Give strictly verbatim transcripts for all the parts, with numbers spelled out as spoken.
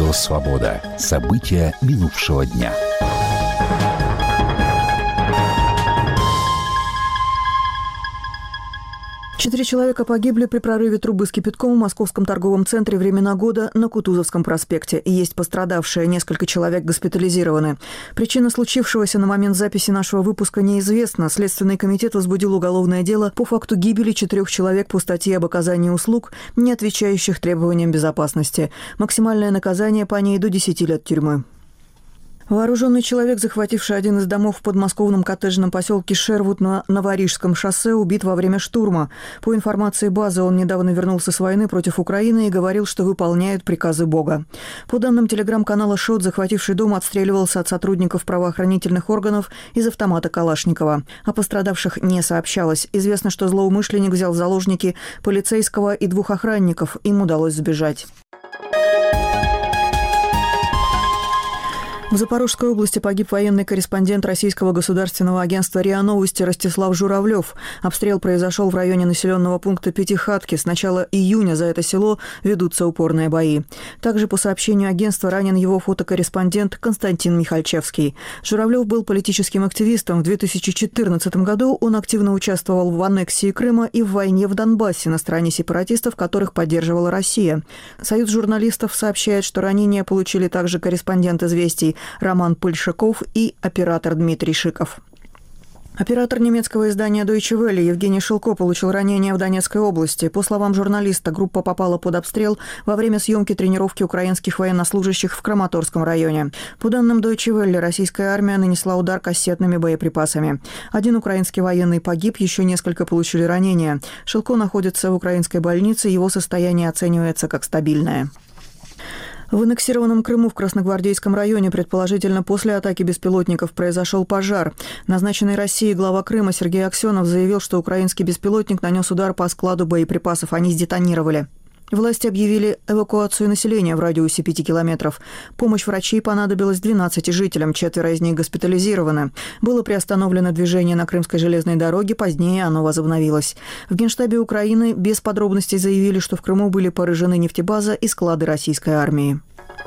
Радио «Свобода». События минувшего дня. Четыре человека погибли при прорыве трубы с кипятком в московском торговом центре «Времена года» на Кутузовском проспекте. Есть пострадавшие, несколько человек госпитализированы. Причина случившегося на момент записи нашего выпуска неизвестна. Следственный комитет возбудил уголовное дело по факту гибели четырех человек по статье об оказании услуг, не отвечающих требованиям безопасности. Максимальное наказание по ней до десяти лет тюрьмы. Вооруженный человек, захвативший один из домов в подмосковном коттеджном поселке Шервуд на Новорижском шоссе, убит во время штурма. По информации базы, он недавно вернулся с войны против Украины и говорил, что выполняет приказы Бога. По данным телеграм-канала «Шот», захвативший дом отстреливался от сотрудников правоохранительных органов из автомата Калашникова. О пострадавших не сообщалось. Известно, что злоумышленник взял в заложники полицейского и двух охранников. Им удалось сбежать. В Запорожской области погиб военный корреспондент российского государственного агентства РИА Новости Ростислав Журавлев. Обстрел произошел в районе населенного пункта Пятихатки. С начала июня за это село ведутся упорные бои. Также, по сообщению агентства, ранен его фотокорреспондент Константин Михальчевский. Журавлев был политическим активистом. В две тысячи четырнадцатом году он активно участвовал в аннексии Крыма и в войне в Донбассе на стороне сепаратистов, которых поддерживала Россия. Союз журналистов сообщает, что ранения получили также корреспондент «Известий» Роман Пыльшаков и оператор Дмитрий Шиков. Оператор немецкого издания Deutsche Welle Евгений Шилко получил ранение в Донецкой области. По словам журналиста, группа попала под обстрел во время съемки тренировки украинских военнослужащих в Краматорском районе. По данным Deutsche Welle, российская армия нанесла удар кассетными боеприпасами. Один украинский военный погиб, еще несколько получили ранения. Шилко находится в украинской больнице, его состояние оценивается как стабильное. В аннексированном Крыму в Красногвардейском районе, предположительно после атаки беспилотников, произошел пожар. Назначенный Россией глава Крыма Сергей Аксенов заявил, что украинский беспилотник нанес удар по складу боеприпасов. Они сдетонировали. Власти объявили эвакуацию населения в радиусе пяти километров. Помощь врачей понадобилась двенадцати жителям, четверо из них госпитализированы. Было приостановлено движение на Крымской железной дороге, позднее оно возобновилось. В Генштабе Украины без подробностей заявили, что в Крыму были поражены нефтебаза и склады российской армии.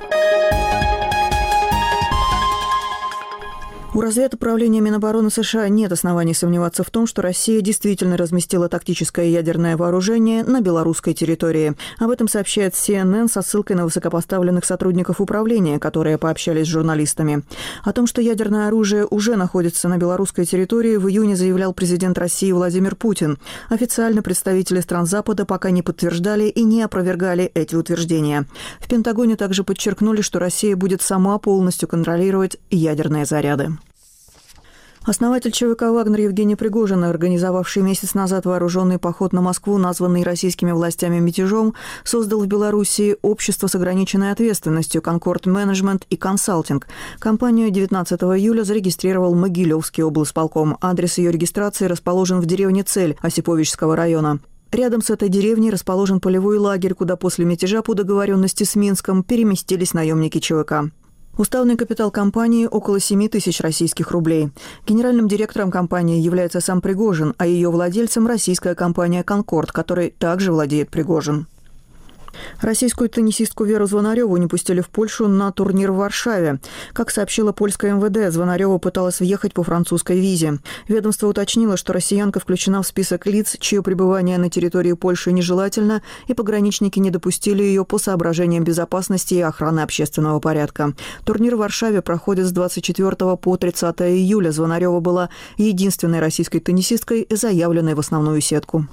У разведуправления Минобороны США нет оснований сомневаться в том, что Россия действительно разместила тактическое ядерное вооружение на белорусской территории. Об этом сообщает си эн эн со ссылкой на высокопоставленных сотрудников управления, которые пообщались с журналистами. О том, что ядерное оружие уже находится на белорусской территории, в июне заявлял президент России Владимир Путин. Официально представители стран Запада пока не подтверждали и не опровергали эти утверждения. В Пентагоне также подчеркнули, что Россия будет сама полностью контролировать ядерные заряды. Основатель ЧВК «Вагнер» Евгений Пригожин, организовавший месяц назад вооруженный поход на Москву, названный российскими властями мятежом, создал в Белоруссии общество с ограниченной ответственностью «Конкорд Менеджмент и Консалтинг». Компанию девятнадцатого июля зарегистрировал Могилевский облсполком. Адрес ее регистрации расположен в деревне Цель Осиповичского района. Рядом с этой деревней расположен полевой лагерь, куда после мятежа по договоренности с Минском переместились наемники ЧВК. Уставный капитал компании – около семи тысяч российских рублей. Генеральным директором компании является сам Пригожин, а ее владельцем – российская компания «Конкорд», которой также владеет Пригожин. Российскую теннисистку Веру Звонареву не пустили в Польшу на турнир в Варшаве. Как сообщило польское эм вэ дэ, Звонарева пыталась въехать по французской визе. Ведомство уточнило, что россиянка включена в список лиц, чье пребывание на территории Польши нежелательно, и пограничники не допустили ее по соображениям безопасности и охраны общественного порядка. Турнир в Варшаве проходит с двадцать четвёртого по тридцатое июля. Звонарева была единственной российской теннисисткой, заявленной в основную сетку.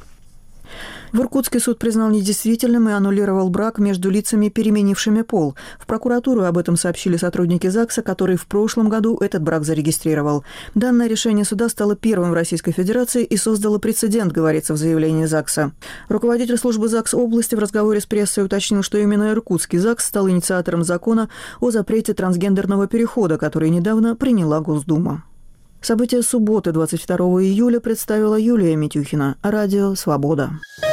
В Иркутске суд признал недействительным и аннулировал брак между лицами, переменившими пол. В прокуратуру об этом сообщили сотрудники ЗАГСа, который в прошлом году этот брак зарегистрировал. Данное решение суда стало первым в Российской Федерации и создало прецедент, говорится в заявлении ЗАГСа. Руководитель службы ЗАГС области в разговоре с прессой уточнил, что именно Иркутский ЗАГС стал инициатором закона о запрете трансгендерного перехода, который недавно приняла Госдума. События субботы, двадцать второго июля, представила Юлия Митюхина. Радио «Свобода».